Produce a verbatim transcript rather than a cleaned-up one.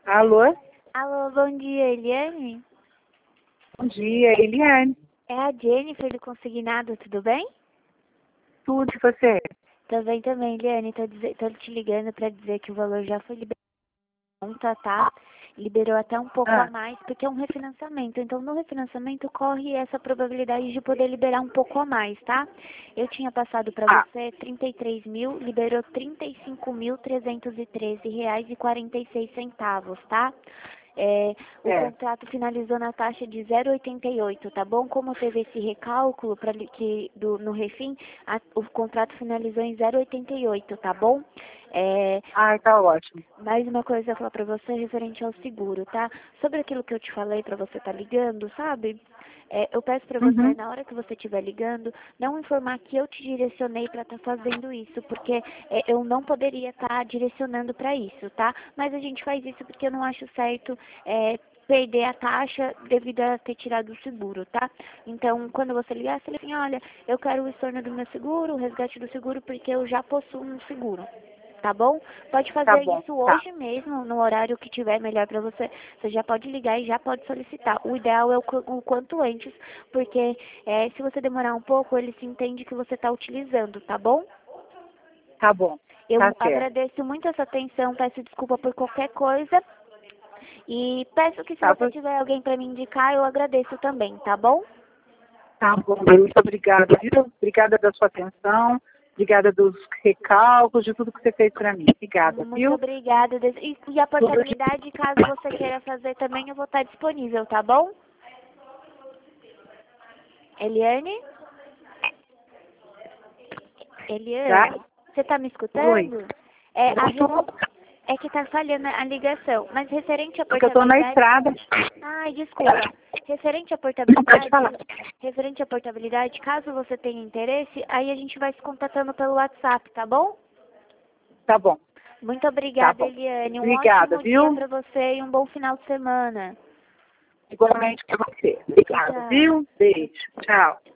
Alô? Alô, bom dia, Eliane? Bom dia, Eliane. É a Jennifer do Consignado, tudo bem? Tudo e você? Tô bem também, Eliane. Tô, dizer, tô te ligando pra dizer que o valor já foi liberado, tá? tá? Liberou até um pouco Ah, a mais, porque é um refinanciamento. Então, no refinanciamento corre essa probabilidade de poder liberar um pouco a mais, tá? Eu tinha passado pra ah, você trinta e três mil, liberou trinta e cinco mil trezentos e treze reais e quarenta e seis centavos, tá? É, o é. contrato finalizou na taxa de zero vírgula oitenta e oito, tá bom? Como teve esse recálculo pra, li- que, do, no refim, a- o contrato finalizou em zero vírgula oitenta e oito, tá bom? É, Ai, tá ótimo. mais uma coisa a falar pra você referente ao seguro, tá? Sobre aquilo que eu te falei pra você tá ligando, sabe? É, eu peço pra você, Uhum. na hora que você estiver ligando, não informar que eu te direcionei pra estar fazendo isso, porque é, eu não poderia estar direcionando pra isso, tá? Mas a gente faz isso porque eu não acho certo é, perder a taxa devido a ter tirado o seguro, tá? Então, quando você ligar, você liga assim, olha, eu quero o estorno do meu seguro, o resgate do seguro, porque eu já possuo um seguro. Tá bom? Pode Tá fazer bom, isso tá. hoje mesmo, no horário que tiver melhor para você. Você já pode ligar e já pode solicitar. O ideal é o, qu- o quanto antes, porque é, se você demorar um pouco, ele se entende que você está utilizando, tá bom? Tá bom. Eu Tá certo. agradeço muito essa atenção, peço desculpa por qualquer coisa. E peço que se Tá, você bom. tiver alguém para me indicar, eu agradeço também, tá bom? Tá bom. Muito obrigada, viu? Obrigada da sua atenção. Obrigada dos recálculos, de tudo que você fez pra mim. Obrigada, Muito viu? obrigada. E, e a Tudo de... portabilidade, caso você queira fazer também, eu vou estar disponível, tá bom? Eliane? Tá? Eliane, você tá me Oi. escutando? É, a, Eu re- tô... é que tá falhando a ligação, mas referente à Porque eu tô na portabilidade... estrada. Ai, desculpa. Referente à Não pode portabilidade, falar. referente à portabilidade, caso você tenha interesse, aí a gente vai se contatando pelo WhatsApp, tá bom? Tá bom. Muito Tá obrigada, bom. Eliane. Um Obrigada, ótimo dia viu? pra você e um bom final de semana. Igualmente pra você. Tchau, Obrigada, tchau. viu? Beijo. Tchau.